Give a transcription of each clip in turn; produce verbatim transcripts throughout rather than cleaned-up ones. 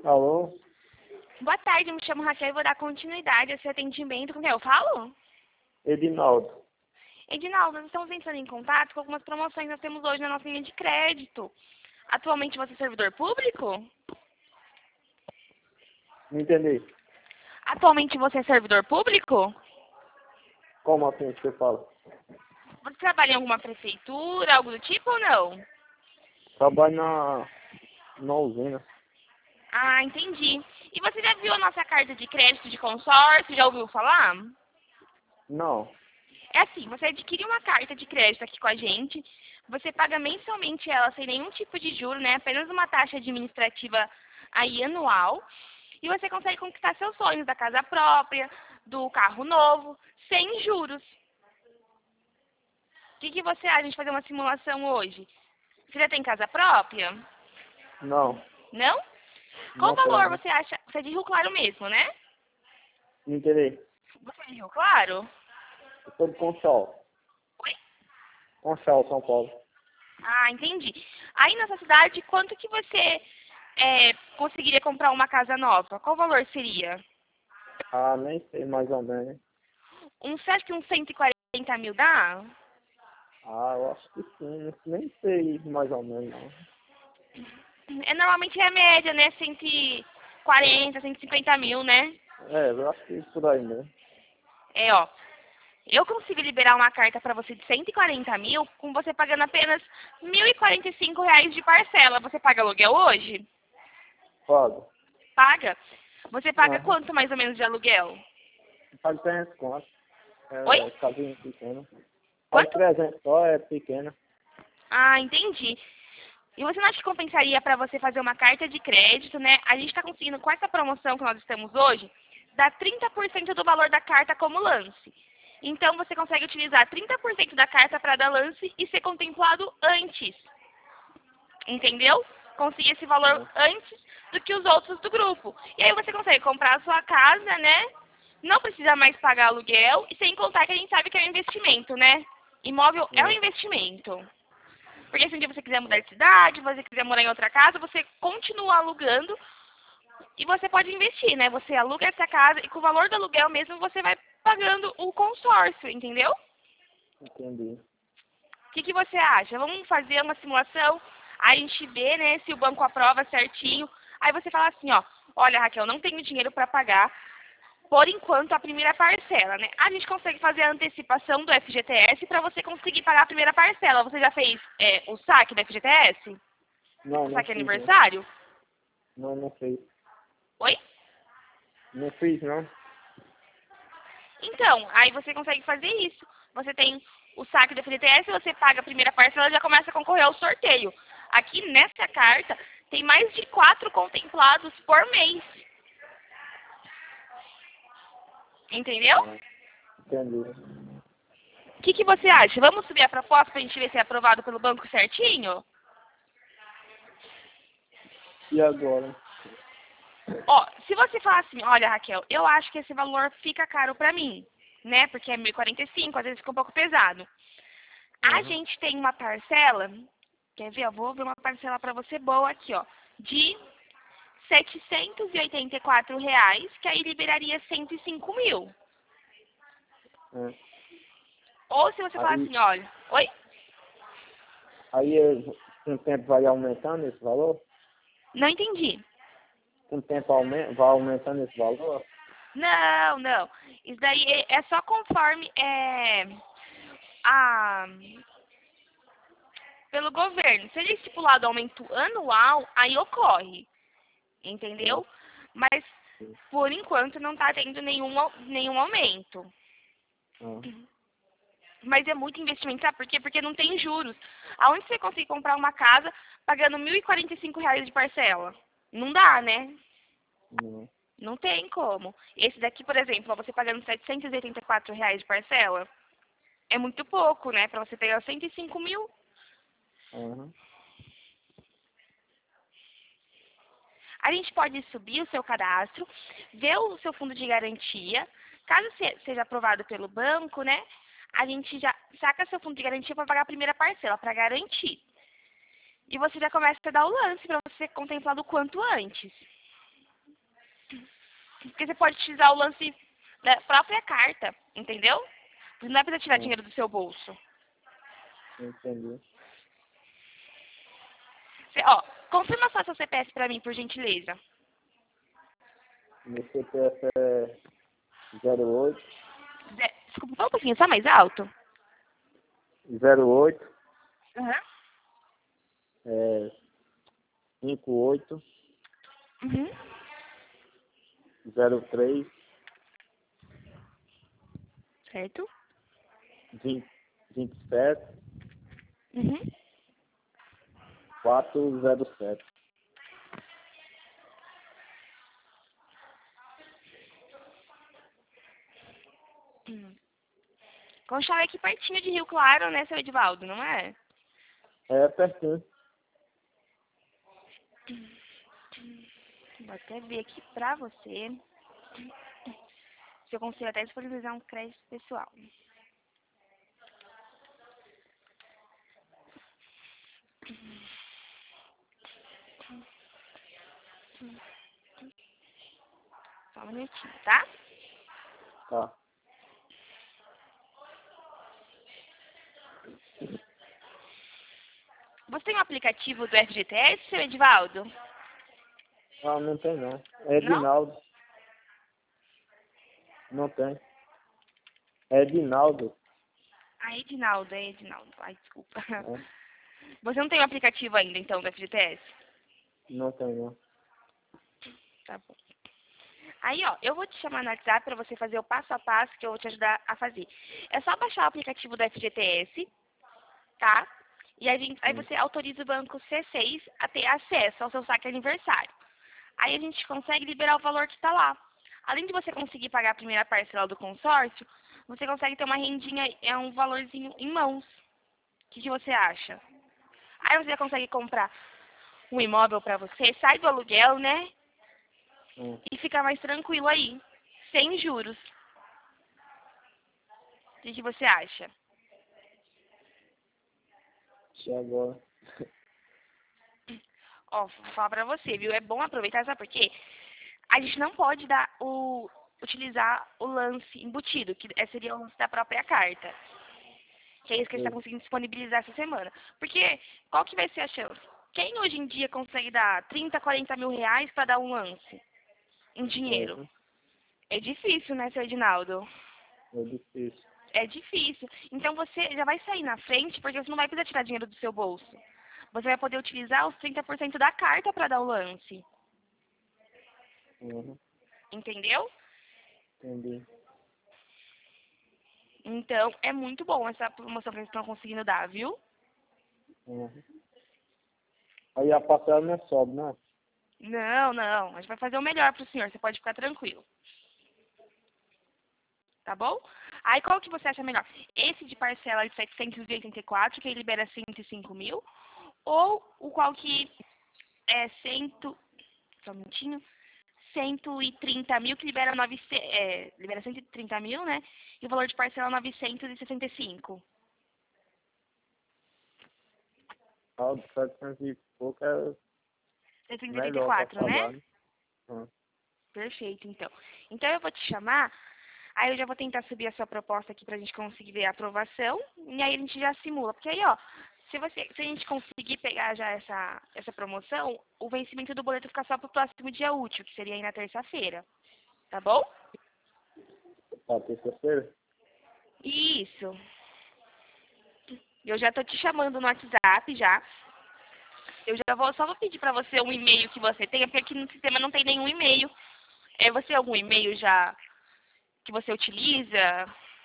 Alô? Boa tarde, me chamo Raquel e vou dar continuidade a esse atendimento. Com quem eu falo? Edinaldo. Edinaldo, nós estamos entrando em contato com algumas promoções que nós temos hoje na nossa linha de crédito. Atualmente você é servidor público? Não entendi. Atualmente você é servidor público? Como assim que você fala? Você trabalha em alguma prefeitura, algo do tipo ou não? Trabalho na, na usina. Ah, entendi. E você já viu a nossa carta de crédito de consórcio? Já ouviu falar? Não. É assim, você adquire uma carta de crédito aqui com a gente, você paga mensalmente ela sem nenhum tipo de juro, né? Apenas uma taxa administrativa aí anual. E você consegue conquistar seus sonhos da casa própria, do carro novo, sem juros. O que, que você acha de fazer uma simulação hoje? Você já tem casa própria? Não. Não? Qual Não valor tenho. você acha? Você é de Rio Claro mesmo, né? Não entendi. Você é de Rio Claro? Eu sou de Conchal. Oi? Conchal, São Paulo. Ah, entendi. Aí nessa cidade, quanto que você é, conseguiria comprar uma casa nova? Qual valor seria? Ah, nem sei mais ou menos. Um, você acha que uns cento e quarenta mil dá? Ah, eu acho que sim. Nem sei mais ou menos, não. É, normalmente é a média, né? cento e quarenta, cento e cinquenta mil, né? É, eu acho que por aí mesmo. É, ó. Eu consigo liberar uma carta para você de cento e quarenta mil, com você pagando apenas mil e quarenta e cinco reais de parcela. Você paga aluguel hoje? Pago. Paga? Você paga Aham. quanto mais ou menos de aluguel? Pago trezentos conto. Oi? É, casinha pequena. Pago Quanto? trezentos só, é pequena. Ah, entendi. E você não acha que compensaria para você fazer uma carta de crédito, né? A gente está conseguindo, com essa promoção que nós estamos hoje, dar trinta por cento do valor da carta como lance. Então, você consegue utilizar trinta por cento da carta para dar lance e ser contemplado antes. Entendeu? Conseguir esse valor Uhum. antes do que os outros do grupo. E aí você consegue comprar a sua casa, né? Não precisa mais pagar aluguel. E sem contar que a gente sabe que é um investimento, né? Imóvel é um Uhum. investimento. Porque se um dia você quiser mudar de cidade, você quiser morar em outra casa, você continua alugando e você pode investir, né? Você aluga essa casa e com o valor do aluguel mesmo você vai pagando o consórcio, entendeu? Entendi. O que, que você acha? Vamos fazer uma simulação, aí a gente vê, né, se o banco aprova certinho. Aí você fala assim, ó, olha, Raquel, não tenho dinheiro para pagar, por enquanto, a primeira parcela, né? A gente consegue fazer a antecipação do F G T S para você conseguir pagar a primeira parcela. Você já fez é, o saque do F G T S? Não, O não saque fiz, não. aniversário? Não, não fiz. Oi? Não fiz, não. Então, aí você consegue fazer isso. Você tem o saque do F G T S, você paga a primeira parcela e já começa a concorrer ao sorteio. Aqui nessa carta tem mais de quatro contemplados por mês. Entendeu? Ah, entendi. O que, que você acha? Vamos subir a proposta para a gente ver se é aprovado pelo banco certinho? E agora? Ó, se você falar assim, olha, Raquel, eu acho que esse valor fica caro pra mim, né? Porque é mil e quarenta e cinco, às vezes fica um pouco pesado. A Uhum. gente tem uma parcela, quer ver? Eu vou ver uma parcela pra você boa aqui, ó, de setecentos e oitenta e quatro reais, que aí liberaria cento e cinco mil. É. Ou se você falar Aí, assim, olha, oi? aí eh, com o tempo vai aumentando esse valor? Não entendi. Com o tempo aume- vai aumentando esse valor? Não, não. Isso daí é é só conforme é, a pelo governo. Se ele estipulado aumento anual, aí ocorre, Ah, entendeu? Mas sim. por enquanto não está tendo nenhum, au- nenhum aumento. Ah, Mas é muito investimento, sabe por quê? Porque não tem juros. Aonde você consegue comprar uma casa pagando mil e quarenta e cinco reais de parcela? Não dá, né? não. Não tem como. Esse daqui, por exemplo, ó, você pagando setecentos e oitenta e quatro reais de parcela, é muito pouco, né? Para você pegar cento e cinco mil. Uhum. A gente pode subir o seu cadastro, ver o seu fundo de garantia. Caso se- seja aprovado pelo banco, né? A gente já saca seu fundo de garantia para pagar a primeira parcela, para garantir. E você já começa a dar o lance para você ser contemplado o quanto antes. Porque você pode utilizar o lance da própria carta, entendeu? Você não vai precisar tirar Hum, dinheiro do seu bolso. entendi. Você, ó, confirma só seu C P F pra mim, por gentileza. Meu C P F é zero oito, Zé- Desculpa, fala um pouquinho, só mais alto. zero oito, Aham. é, cinco oito, Uhum. zero três, Certo? vinte, vinte e sete, Uhum. quatro zero sete. Hum. Conchal é aqui pertinho de Rio Claro, né, seu Edivaldo, não é? É pertinho. Vou até ver aqui pra você se eu consigo até disponibilizar um crédito pessoal. Só um minutinho, tá? Tá. Você tem um aplicativo do F G T S, seu Edivaldo? Ah, não tem não. É Não? Edinaldo. Não tem. É Edinaldo. Ah, Edinaldo, é Edinaldo. Ai, desculpa. É, Você não tem um aplicativo ainda, então, do F G T S? não tem não. Tá bom. Aí, ó, eu vou te chamar no WhatsApp para você fazer o passo a passo que eu vou te ajudar a fazer. É só baixar o aplicativo do F G T S, tá? E a gente, aí Hum, você autoriza o banco C seis a ter acesso ao seu saque aniversário. Aí a gente consegue liberar o valor que está lá. Além de você conseguir pagar a primeira parcela do consórcio, você consegue ter uma rendinha, é um valorzinho em mãos. O que, que você acha? Aí você consegue comprar um imóvel para você, sai do aluguel, né? hum. E fica mais tranquilo aí, sem juros. O que, que você acha? Deixa eu agora. Ó, vou falar pra você, viu? É bom aproveitar, sabe por quê? A gente não pode dar o, utilizar o lance embutido, que é- seria o lance da própria carta. Que é isso que a gente está Sei. conseguindo disponibilizar essa semana. Porque qual que vai ser a chance? Quem hoje em dia consegue dar trinta, quarenta mil reais para dar um lance em dinheiro? Uhum. É difícil, né, seu Edinaldo? É difícil. É difícil. Então você já vai sair na frente porque você não vai precisar tirar dinheiro do seu bolso. Você vai poder utilizar os trinta por cento da carta para dar o lance. Uhum. Entendeu? Entendi. Então, é muito bom essa promoção que eles estão conseguindo dar, viu? Uhum. Aí a parcela não sobe, né? Não, não. A gente vai fazer o melhor pro senhor. Você pode ficar tranquilo. Tá bom? Aí, qual que você acha melhor? Esse de parcela de setecentos e oitenta e quatro, que aí libera cento e cinco mil? Ou o qual que é cento... Só um minutinho. cento e trinta mil, que libera, novecentos, é, libera cento e trinta mil, né? E o valor de parcela novecentos e sessenta e cinco. Ah, de setecentos e pouco é setecentos e oitenta e melhor para quatro, né? pagar, né? Uhum. Perfeito, então. Então eu vou te chamar, aí eu já vou tentar subir a sua proposta aqui pra gente conseguir ver a aprovação, e aí a gente já simula. Porque aí, ó, se, você, se a gente conseguir pegar já essa, essa promoção, o vencimento do boleto fica só pro próximo dia útil, que seria aí na terça-feira. Tá bom? Para terça-feira? Isso. Eu já tô te chamando no WhatsApp já. Eu já vou, só vou pedir pra você um e-mail que você tenha, porque aqui no sistema não tem nenhum e-mail. É, você tem algum e-mail já que você utiliza?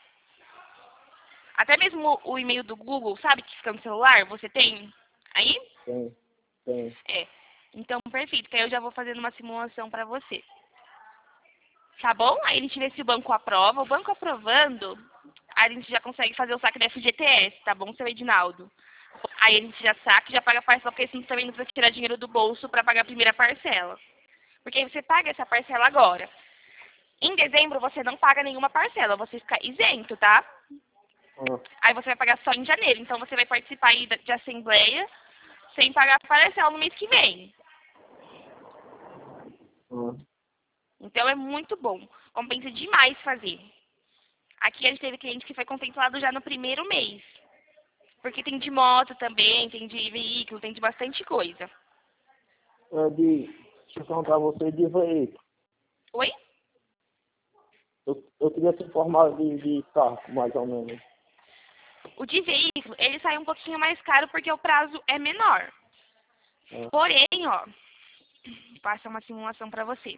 Até mesmo o e-mail do Google, sabe, que fica no celular, você tem aí? Tem. Tem. É. Então, perfeito, que aí eu já vou fazendo uma simulação pra você. Tá bom? Aí a gente vê se o banco aprova. O banco aprovando, aí a gente já consegue fazer o saque da F G T S, tá bom, seu Edinaldo? Aí a gente já saca e já paga a parcela, porque senão também não precisa tirar dinheiro do bolso pra pagar a primeira parcela. Porque aí você paga essa parcela agora. Em dezembro você não paga nenhuma parcela, você fica isento, tá? Uhum. Aí você vai pagar só em janeiro. Então você vai participar aí de assembleia sem pagar a parcela no mês que vem. Uhum. Então é muito bom. Compensa demais fazer. Aqui a gente teve cliente que foi contemplado já no primeiro mês. Porque tem de moto também, tem de veículo, tem de bastante coisa. É de, deixa eu perguntar a você de veículo. Oi? Eu, eu queria se informar de, de carro, mais ou menos. O de veículo, ele sai um pouquinho mais caro porque o prazo é menor. É. Porém, ó, vou passar uma simulação para você.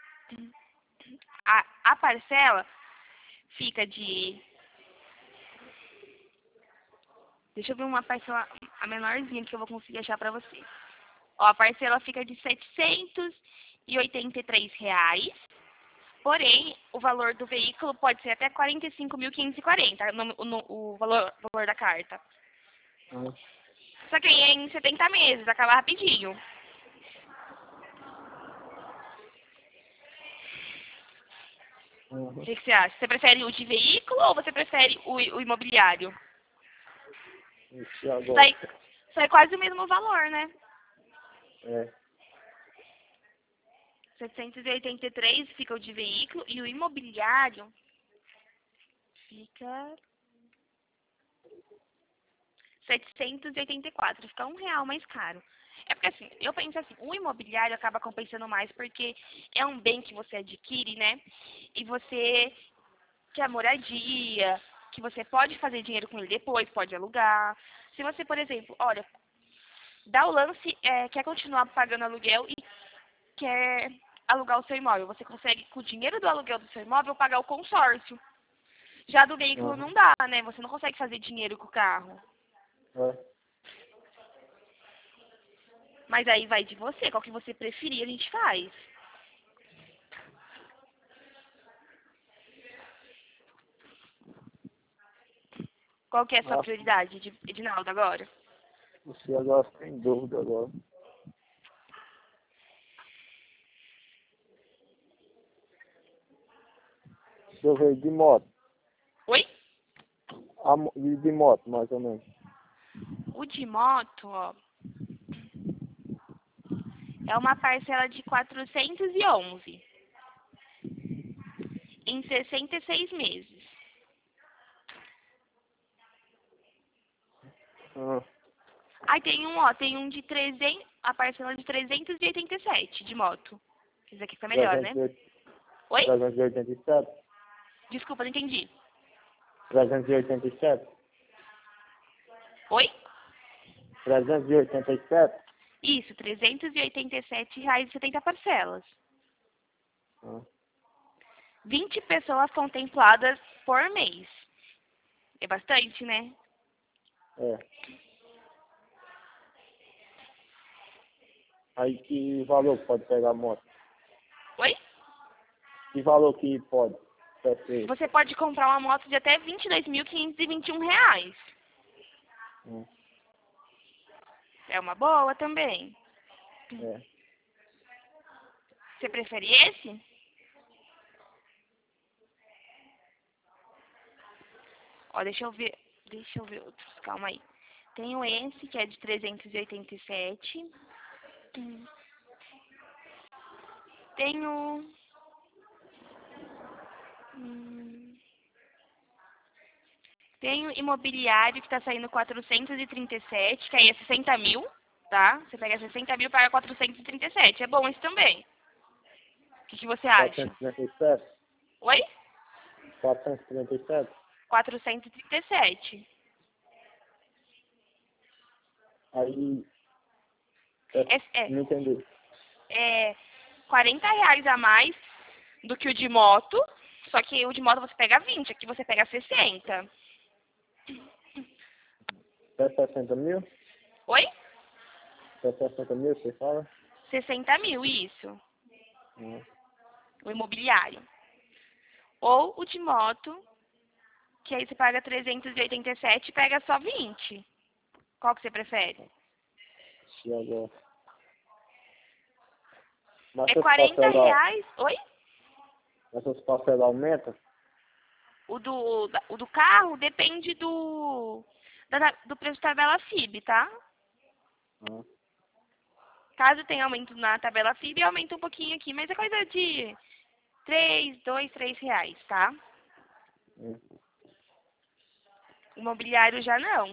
A, a parcela fica de... Deixa eu ver uma parcela, a menorzinha que eu vou conseguir achar para você. Ó, a parcela fica de setecentos e oitenta e três reais. Porém, o valor do veículo pode ser até quarenta e cinco mil quinhentos e quarenta, no, no, o valor, valor da carta. Uhum. Só que aí é em setenta meses, acaba rapidinho. Uhum. O que, que você acha? Você prefere o de veículo ou você prefere o, o imobiliário? Isso agora. Sai, sai quase o mesmo valor, né? É. setecentos e oitenta e três fica o de veículo e o imobiliário fica setecentos e oitenta e quatro, fica um real mais caro. É porque assim, eu penso assim, o imobiliário acaba compensando mais porque é um bem que você adquire, né? E você quer moradia, que você pode fazer dinheiro com ele depois, pode alugar. Se você, por exemplo, olha, dá o lance, é, quer continuar pagando aluguel e quer alugar o seu imóvel, você consegue, com o dinheiro do aluguel do seu imóvel, pagar o consórcio. Já do veículo Uhum. não dá, né? Você não consegue fazer dinheiro com o carro. É. Mas aí vai de você, qual que você preferir, a gente faz. Qual que é a sua Ah, prioridade, Edi- Edinaldo, agora? você agora tem dúvida agora. Deixa eu ver de moto. Oi? A, mo- de de moto, mais ou menos. O de moto, ó, é uma parcela de quatrocentos e onze em sessenta e seis meses. Ah, Aí tem um, ó, tem um de trezentos, a parcela de trezentos e oitenta e sete de moto. Esse aqui fica melhor, né? Oi? trezentos e oitenta e sete. Desculpa, não entendi. trezentos e oitenta e sete. Oi? trezentos e oitenta e sete. Isso, trezentos e oitenta e sete reais e setenta parcelas. Ah, vinte pessoas contempladas por mês. É bastante, né? é. Aí que valor pode pegar a moto? Oi? Que valor que pode? Deve ser. Você pode comprar uma moto de até vinte e dois mil quinhentos e vinte e um reais. Hum, É uma boa também. é. Você prefere esse? Ó, deixa eu ver. Deixa eu ver outros. Calma aí. Tenho esse, que é de trezentos e oitenta e sete. Hum. Tenho... Hum, tenho imobiliário que tá saindo quatrocentos e trinta e sete, que aí é sessenta mil, tá? Você pega sessenta mil e paga quatrocentos e trinta e sete. É bom esse também. O que, que você acha? quatrocentos e trinta e sete. Oi? quatrocentos e trinta e sete. quatrocentos e trinta e sete. Aí. É, É, é, não entendi. é quarenta reais a mais do que o de moto, só que o de moto você pega vinte, aqui você pega sessenta. É sessenta mil? Oi? É sessenta mil, você fala? sessenta mil, isso. Hum. O imobiliário. Ou o de moto, que aí você paga trezentos e oitenta e sete e pega só vinte. Qual que você prefere? Se agora. Mas É essas quarenta parcelas, reais. Oi? essas parcelas aumentam? O do, da- o do carro depende do, da- do preço da tabela F I B, tá? Hum. Caso tenha aumento na tabela F I B, aumenta um pouquinho aqui, mas é coisa de três, dois, três reais, tá? Hum. O mobiliário já não.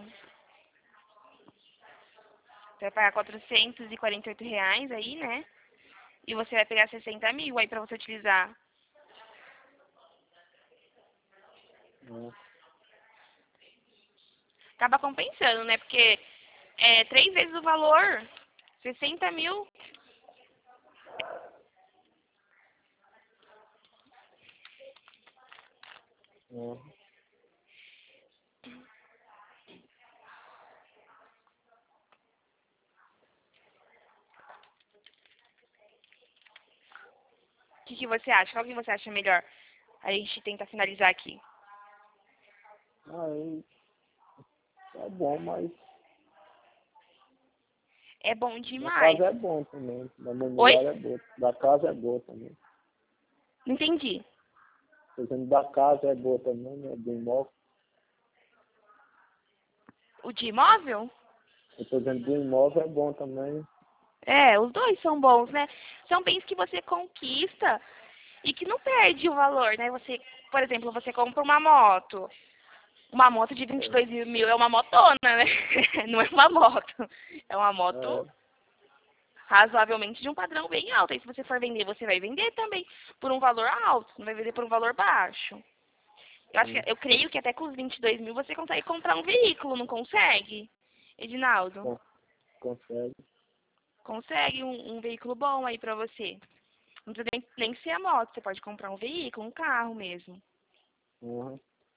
Você vai pagar quatrocentos e quarenta e oito reais aí, né? E você vai pegar sessenta mil aí pra você utilizar. Hum. Acaba compensando, né? Porque é três vezes o valor, sessenta mil. Hum. O que, que você acha? Qual que você acha melhor? A gente tenta finalizar aqui. Aí, é bom, mas É bom da demais. casa é bom também. Da Oi? mobiliária é boa. Da casa é boa também. Não entendi. Por exemplo, da casa é boa também, né? Do imóvel. O de imóvel? Eu tô dizendo do imóvel é bom também. É, os dois são bons, né? São bens que você conquista e que não perde o valor, né? Você, por exemplo, você compra uma moto. Uma moto de vinte e dois mil é uma motona, né? Não é uma moto. É uma moto É, razoavelmente de um padrão bem alto. Aí se você for vender, você vai vender também por um valor alto, não vai vender por um valor baixo. Eu acho que, hum, eu creio que até com os vinte e dois mil você consegue comprar um veículo, não consegue, Edinaldo? con- consegue. Consegue um, um veículo bom aí pra você. Não precisa nem, nem ser a moto, você pode comprar um veículo, um carro mesmo. Uhum.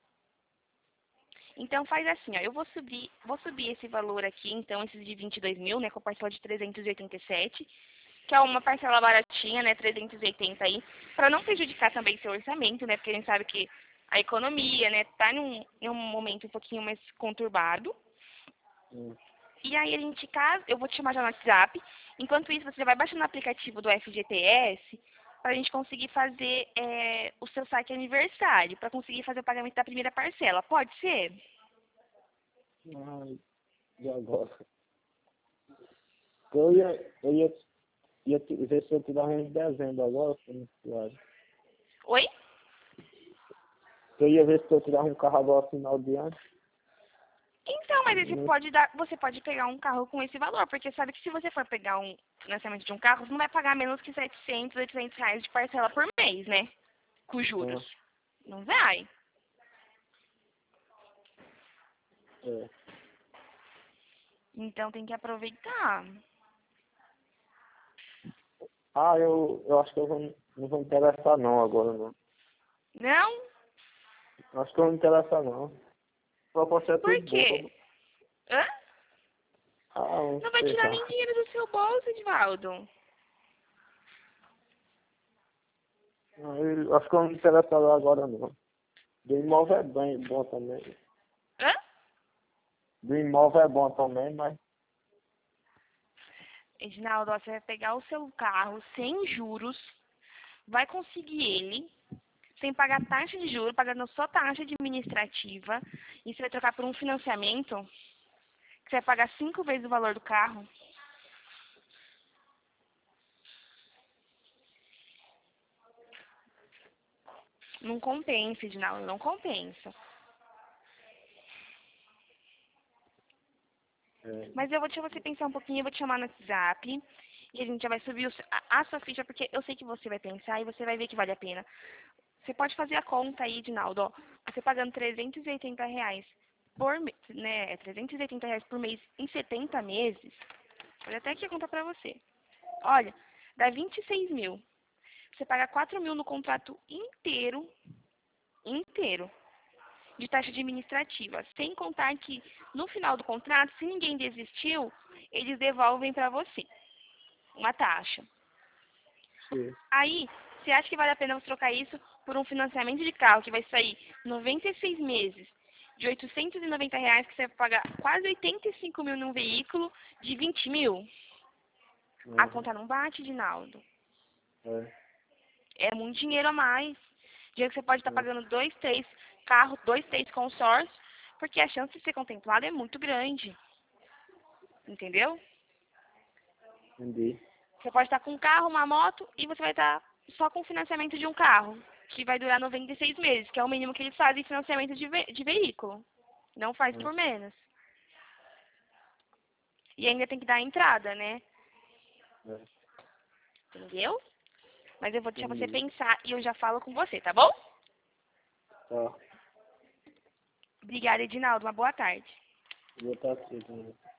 Então faz assim, ó, eu vou subir, vou subir esse valor aqui, então esses de vinte e dois mil, né, com a parcela de trezentos e oitenta e sete, que é uma parcela baratinha, né, trezentos e oitenta aí, para não prejudicar também seu orçamento, né, porque a gente sabe que a economia, né, tá num, em um momento um pouquinho mais conturbado. Hum. E aí a gente casa, eu vou te chamar já no WhatsApp. Enquanto isso, você já vai baixando o aplicativo do F G T S para a gente conseguir fazer é, o seu saque aniversário, para conseguir fazer o pagamento da primeira parcela. Pode ser? Ai, e agora? Eu ia, eu ia, ia te- ver se eu tirava em dezembro agora, como claro. Oi? Eu ia ver se eu tirava um carro agora final de ano. Então, mas aí você Hum. pode dar, você pode pegar um carro com esse valor, porque sabe que se você for pegar um financiamento de um carro, você não vai pagar menos que setecentos, oitocentos reais de parcela por mês, né? Com juros. Ah, Não vai. é. Então tem que aproveitar. Ah, eu, eu acho que eu vou, não vou me interessar não agora não. Não? Acho que eu não me interessar não. A proposta é Por tudo quê? boa. Hã? Ah, não Não vai sei tirar nem lá. dinheiro do seu bolso, Edvaldo. Não, eu acho que eu não me interessar agora não. Do imóvel é bem bom também. Hã? Do imóvel é bom também, mas Edinaldo, ó, você vai pegar o seu carro sem juros, vai conseguir ele, sem pagar taxa de juros, pagando só taxa administrativa, e você vai trocar por um financiamento, que você vai pagar cinco vezes o valor do carro. Não compensa, Edinaldo, não compensa. é, Mas eu vou deixar você pensar um pouquinho, eu vou te chamar no WhatsApp, e a gente já vai subir o seu- a, a sua ficha, porque eu sei que você vai pensar e você vai ver que vale a pena. Você pode fazer a conta aí, Edinaldo, ó, você pagando trezentos e oitenta reais por mês, né, trezentos e oitenta reais por mês em setenta meses, vou até aqui a conta pra você. Olha, dá vinte e seis mil. Você paga quatro mil no contrato inteiro, inteiro, de taxa administrativa. Sem contar que no final do contrato, se ninguém desistiu, eles devolvem pra você uma taxa. sim. Aí, você acha que vale a pena você trocar isso por um financiamento de carro que vai sair noventa e seis meses, de oitocentos e noventa reais, que você vai pagar quase oitenta e cinco mil num veículo de vinte mil? A Uhum. conta não bate, Dinaldo. É, É muito dinheiro a mais. Dinheiro que você pode estar é, pagando dois, três carros, dois, três consórcios, porque a chance de ser contemplado é muito grande. Entendeu? entendi. Você pode estar com um carro, uma moto, e você vai estar só com financiamento de um carro, que vai durar noventa e seis meses, que é o mínimo que eles fazem financiamento de, ve de veículo. Não faz por menos. E ainda tem que dar a entrada, né? É. Entendeu? Mas eu vou deixar você Entendi. pensar e eu já falo com você, tá bom? Tá. Obrigada, Edinaldo. Uma boa tarde. Vou estar aqui também.